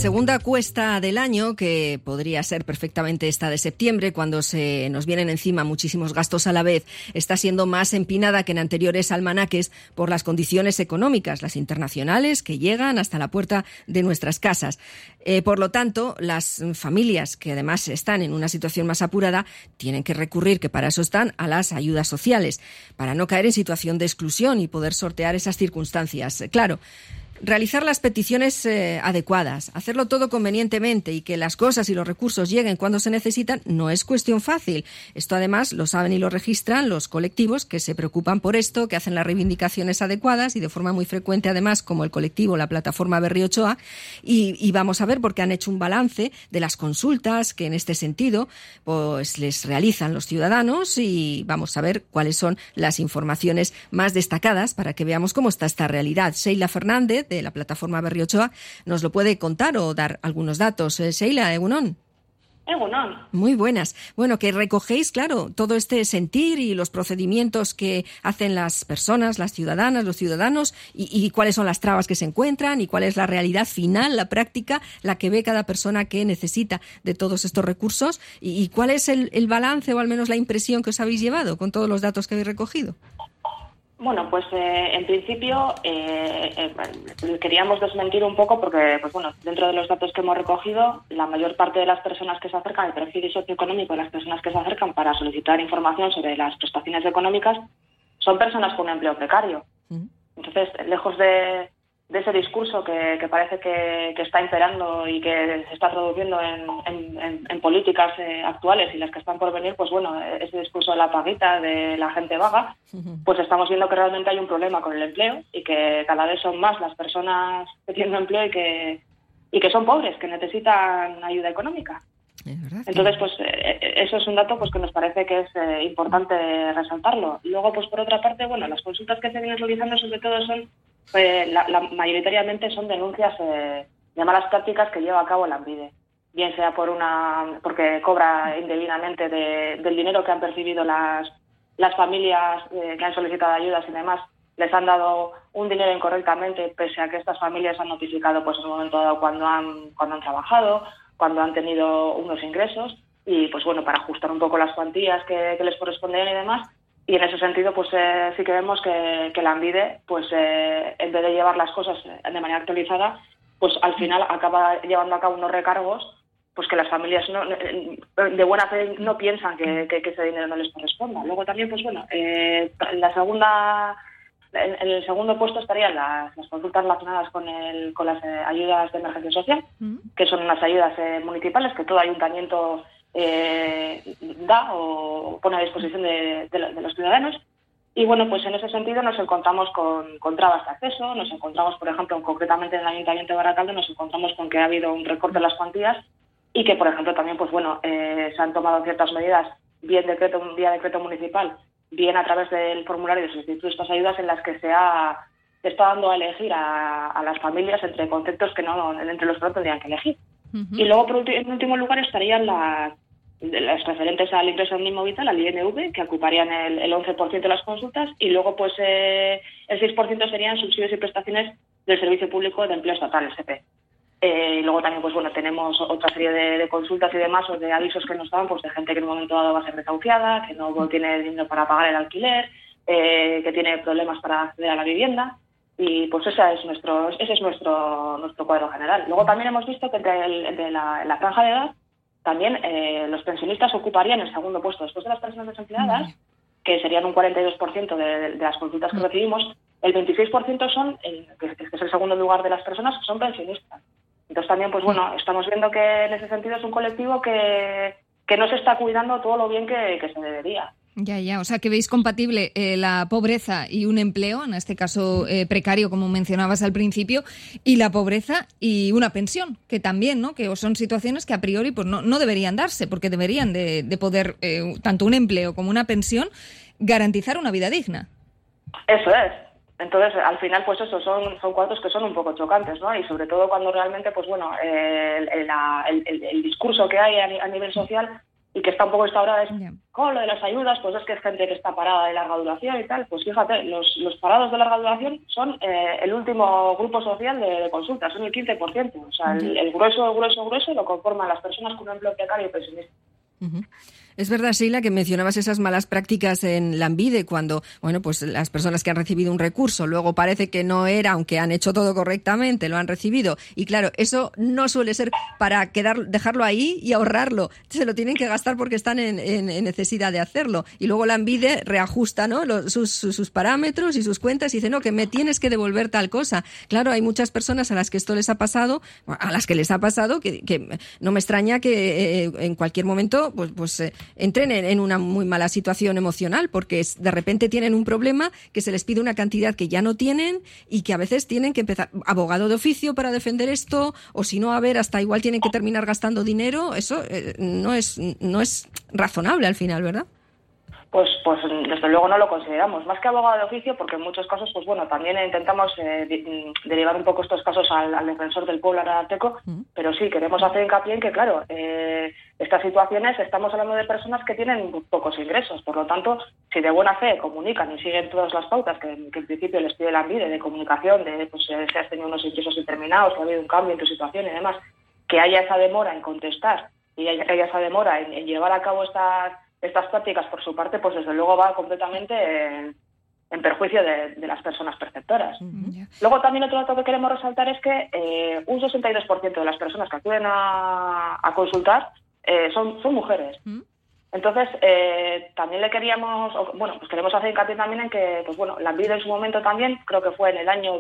segunda cuesta del año, que podría ser perfectamente esta de septiembre, cuando se nos vienen encima muchísimos gastos a la vez, está siendo más empinada que en anteriores almanaques por las condiciones económicas, las internacionales, que llegan hasta la puerta de nuestras casas. Por lo tanto, las familias que además están en una situación más apurada tienen que recurrir, que para eso están, a las ayudas sociales, para no caer en situación de exclusión y poder sortear esas circunstancias. Claro, realizar las peticiones adecuadas, hacerlo todo convenientemente y que las cosas y los recursos lleguen cuando se necesitan no es cuestión fácil. Esto además lo saben y lo registran los colectivos que se preocupan por esto, que hacen las reivindicaciones adecuadas y de forma muy frecuente además, como el colectivo, la plataforma Berri Ochoa, y vamos a ver porque han hecho un balance de las consultas que en este sentido pues les realizan los ciudadanos y vamos a ver cuáles son las informaciones más destacadas para que veamos cómo está esta realidad. Sheila Fernández, de la plataforma Berri Ochoa, nos lo puede contar o dar algunos datos. Sheila, egunon. Egunon. Muy buenas. Bueno, que recogéis, claro, todo este sentir y los procedimientos que hacen las personas, las ciudadanas, los ciudadanos, y cuáles son las trabas que se encuentran y cuál es la realidad final, la práctica, la que ve cada persona que necesita de todos estos recursos, y cuál es el balance o al menos la impresión que os habéis llevado con todos los datos que habéis recogido. Bueno, pues en principio queríamos desmentir un poco porque, pues bueno, dentro de los datos que hemos recogido, la mayor parte de las personas que se acercan, el perfil socioeconómico de las personas que se acercan para solicitar información sobre las prestaciones económicas, son personas con un empleo precario. Entonces, lejos de ese discurso que parece que está imperando y que se está traduciendo en políticas actuales y las que están por venir, pues bueno, ese discurso de la paguita, de la gente vaga, pues estamos viendo que realmente hay un problema con el empleo y que cada vez son más las personas que tienen empleo y que son pobres, que necesitan ayuda económica. Entonces, pues eso es un dato pues que nos parece que es importante resaltarlo. Y luego, pues por otra parte, bueno, las consultas que se vienen realizando sobre todo son mayoritariamente son denuncias de malas prácticas que lleva a cabo la ANVIDE, bien sea porque cobra indebidamente del dinero que han percibido las familias que han solicitado ayudas y demás, les han dado un dinero incorrectamente, pese a que estas familias han notificado pues en un momento dado cuando han trabajado, cuando han tenido unos ingresos, y pues bueno, para ajustar un poco las cuantías que les corresponden y demás. Y en ese sentido, pues sí que vemos que la ANVIDE, pues en vez de llevar las cosas de manera actualizada, pues al final acaba llevando a cabo unos recargos, pues que las familias de buena fe no piensan que ese dinero no les corresponda. Luego también, pues bueno, en el segundo puesto estarían las consultas relacionadas con las ayudas de emergencia social, que son unas ayudas municipales que todo ayuntamiento da o pone a disposición de los ciudadanos. Y bueno, pues en ese sentido nos encontramos con trabas de acceso, nos encontramos, por ejemplo, concretamente en el Ayuntamiento de Baracaldo, nos encontramos con que ha habido un recorte de las cuantías y que, por ejemplo, también, pues bueno, se han tomado ciertas medidas, vía decreto municipal, bien a través del formulario de solicitud de estas ayudas, en las que se está dando a elegir a las familias entre conceptos que entre los que no tendrían que elegir. Y luego, en último lugar, estarían las referentes al ingreso mínimo vital, al INV, que ocuparían el 11% de las consultas, y luego pues el 6% serían subsidios y prestaciones del Servicio Público de Empleo Estatal, el SEPE. Y luego también, pues bueno, tenemos otra serie de consultas y demás, o de avisos que nos dan, pues de gente que en un momento dado va a ser desahuciada, que no tiene dinero para pagar el alquiler, que tiene problemas para acceder a la vivienda. Y pues ese es nuestro cuadro general. Luego también hemos visto que entre la franja de edad también los pensionistas ocuparían el segundo puesto. Después de las personas desempleadas, que serían un 42% de las consultas que recibimos, el 26% son, que es el segundo lugar de las personas, son pensionistas. Entonces también, pues bueno, estamos viendo que en ese sentido es un colectivo que no se está cuidando todo lo bien que se debería. Ya, o sea que veis compatible la pobreza y un empleo, en este caso precario, como mencionabas al principio, y la pobreza y una pensión, que también, ¿no? Que son situaciones que a priori pues no deberían darse, porque deberían de poder, tanto un empleo como una pensión, garantizar una vida digna. Eso es. Entonces, al final, pues eso, son cuadros que son un poco chocantes, ¿no? Y sobre todo cuando realmente, pues bueno, el discurso que hay a nivel social y que está un poco instaurada, es con lo de las ayudas, pues es que es gente que está parada de larga duración y tal. Pues fíjate, los parados de larga duración son el último grupo social de consulta, son el 15%. O sea, el grueso lo conforman las personas con un empleo precario y pensionista. Es verdad, Sheila, que mencionabas esas malas prácticas en Lanbide cuando, bueno, pues las personas que han recibido un recurso luego parece que no era, aunque han hecho todo correctamente, lo han recibido. Y claro, eso no suele ser para dejarlo ahí y ahorrarlo. Se lo tienen que gastar porque están en necesidad de hacerlo. Y luego Lanbide reajusta, ¿no?, sus parámetros y sus cuentas y dice, no, que me tienes que devolver tal cosa. Claro, hay muchas personas a las que esto les ha pasado, que no me extraña que en cualquier momento pues entren en una muy mala situación emocional, porque de repente tienen un problema que se les pide una cantidad que ya no tienen y que a veces tienen que empezar abogado de oficio para defender esto, o si no, hasta igual tienen que terminar gastando dinero. Eso no es razonable al final, ¿verdad? Pues desde luego no lo consideramos, más que abogado de oficio, porque en muchos casos, pues bueno, también intentamos derivar un poco estos casos al defensor del pueblo, al Ararteko, pero sí, queremos hacer hincapié en que, claro, estas situaciones, estamos hablando de personas que tienen pocos ingresos, por lo tanto, si de buena fe comunican y siguen todas las pautas que en principio les pide Lanbide de comunicación, de pues si has tenido unos ingresos indeterminados, que ha habido un cambio en tu situación y demás, que haya esa demora en contestar y haya esa demora en llevar a cabo estas prácticas por su parte, pues desde luego va completamente en perjuicio de las personas perceptoras. Luego también otro dato que queremos resaltar es que un 62% de las personas que acuden a consultar son mujeres. Entonces, también queremos hacer hincapié también en que, pues bueno, Lanbide en su momento también, creo que fue en el año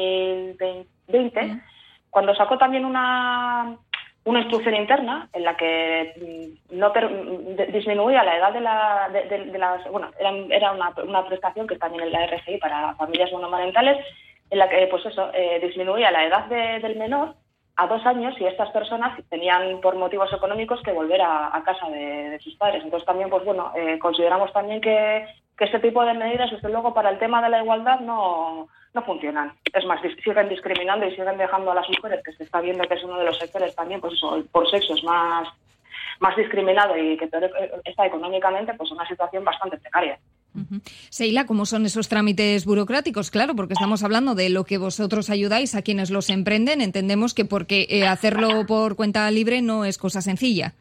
2020, cuando sacó también una instrucción interna en la que disminuía la edad de las era una prestación que también en la RGI para familias monomarentales, en la que disminuía la edad del menor a 2 años y estas personas tenían por motivos económicos que volver a casa de sus padres. Entonces también consideramos también que este tipo de medidas, desde luego, para el tema de la igualdad no funcionan. Es más, siguen discriminando y siguen dejando a las mujeres, que se está viendo que es uno de los sectores también, pues eso, por sexo es más discriminado y que está económicamente pues una situación bastante precaria. Sheila, ¿cómo son esos trámites burocráticos? Claro, porque estamos hablando de lo que vosotros ayudáis a quienes los emprenden. Entendemos que porque hacerlo por cuenta libre no es cosa sencilla.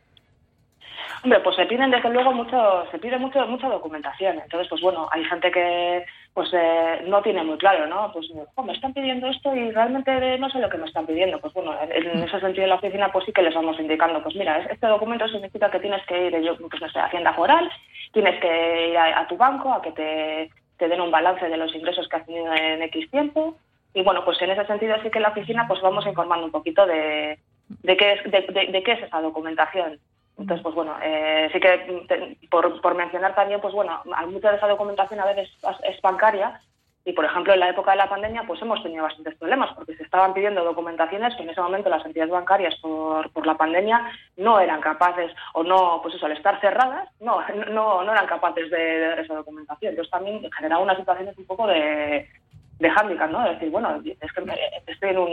Hombre, pues se piden desde luego mucha documentación. Entonces, pues bueno, hay gente que no tiene muy claro, ¿no? Pues me están pidiendo esto y realmente no sé lo que me están pidiendo. Pues bueno, en ese sentido en la oficina pues sí que les vamos indicando, pues mira, este documento significa que tienes que ir, a Hacienda Foral, tienes que ir a tu banco a que te den un balance de los ingresos que has tenido en X tiempo. Y bueno, pues en ese sentido sí que en la oficina pues vamos informando un poquito de qué es esa documentación. Entonces, pues bueno, sí que por mencionar también, pues bueno, mucha de esa documentación a veces es bancaria y, por ejemplo, en la época de la pandemia, pues hemos tenido bastantes problemas porque se estaban pidiendo documentaciones que en ese momento las entidades bancarias por la pandemia no eran capaces, o no, pues eso, al estar cerradas, no eran capaces de dar esa documentación. Entonces también generaba unas situaciones un poco de hándicap, ¿no? De decir, bueno, es que estoy en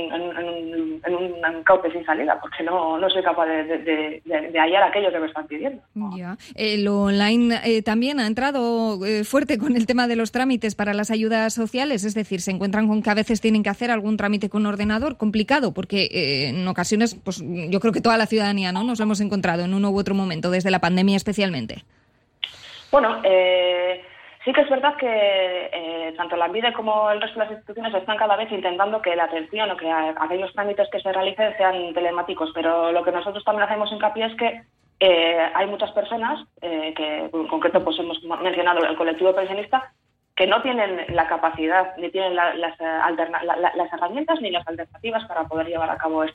un cauce sin salida porque no soy capaz de hallar aquello que me están pidiendo. Ya. Lo online también ha entrado fuerte con el tema de los trámites para las ayudas sociales, es decir, se encuentran con que a veces tienen que hacer algún trámite con ordenador complicado porque en ocasiones, pues yo creo que toda la ciudadanía, ¿no?, nos lo hemos encontrado en uno u otro momento, desde la pandemia especialmente. Bueno, sí que es verdad que tanto Lanbide como el resto de las instituciones están cada vez intentando que la atención o que aquellos trámites que se realicen sean telemáticos, pero lo que nosotros también hacemos hincapié es que hay muchas personas, que en concreto pues hemos mencionado el colectivo pensionista, que no tienen la capacidad ni tienen las herramientas ni las alternativas para poder llevar a cabo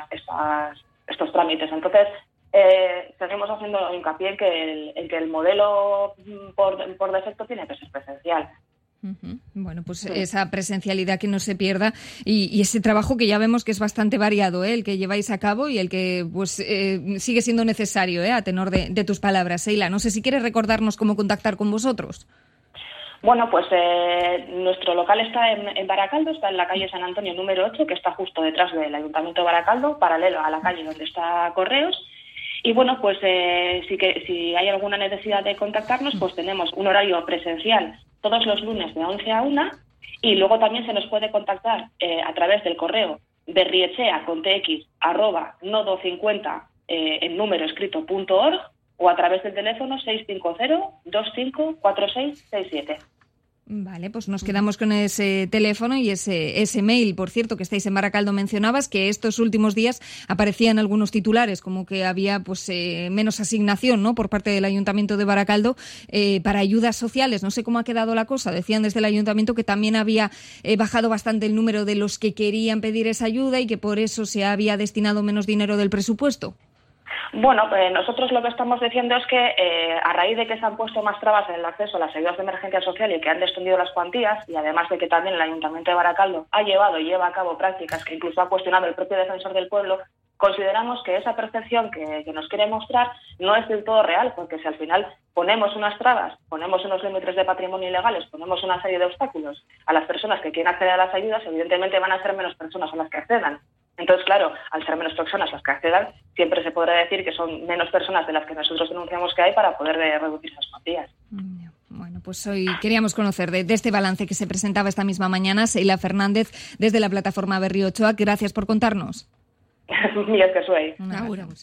estos trámites. Entonces, seguimos haciendo hincapié en que el modelo por defecto tiene que ser presencial. Bueno, pues sí, esa presencialidad que no se pierda y ese trabajo que ya vemos que es bastante variado, el que lleváis a cabo y el que pues sigue siendo necesario, a tenor de tus palabras. Sheila, no sé si quieres recordarnos cómo contactar con vosotros. Bueno, pues nuestro local está en Baracaldo, está en la calle San Antonio número 8, que está justo detrás del Ayuntamiento de Baracaldo, paralelo a la calle donde está Correos. Y bueno, pues si hay alguna necesidad de contactarnos, pues tenemos un horario presencial todos los lunes de 11 a 1, y luego también se nos puede contactar a través del correo berriechea@nodo50 en número escrito.org, o a través del teléfono 650-254667. Vale, pues nos quedamos con ese teléfono y ese mail. Por cierto, que estáis en Baracaldo, mencionabas que estos últimos días aparecían algunos titulares como que había pues menos asignación, ¿no?, por parte del Ayuntamiento de Baracaldo para ayudas sociales. No sé cómo ha quedado la cosa. Decían desde el Ayuntamiento que también había bajado bastante el número de los que querían pedir esa ayuda y que por eso se había destinado menos dinero del presupuesto. Bueno, nosotros lo que estamos diciendo es que a raíz de que se han puesto más trabas en el acceso a las ayudas de emergencia social y que han descendido las cuantías, y además de que también el Ayuntamiento de Baracaldo ha llevado y lleva a cabo prácticas que incluso ha cuestionado el propio defensor del pueblo, consideramos que esa percepción que nos quiere mostrar no es del todo real, porque si al final ponemos unas trabas, ponemos unos límites de patrimonio ilegales, ponemos una serie de obstáculos a las personas que quieren acceder a las ayudas, evidentemente van a ser menos personas a las que accedan. Entonces, claro, al ser menos personas las que accedan, siempre se podrá decir que son menos personas de las que nosotros denunciamos que hay para poder reducir esas cuantías. Bueno, pues hoy queríamos conocer de este balance que se presentaba esta misma mañana. Seila Fernández, desde la plataforma Berri Ochoa. Gracias por contarnos. Mías que soy. Una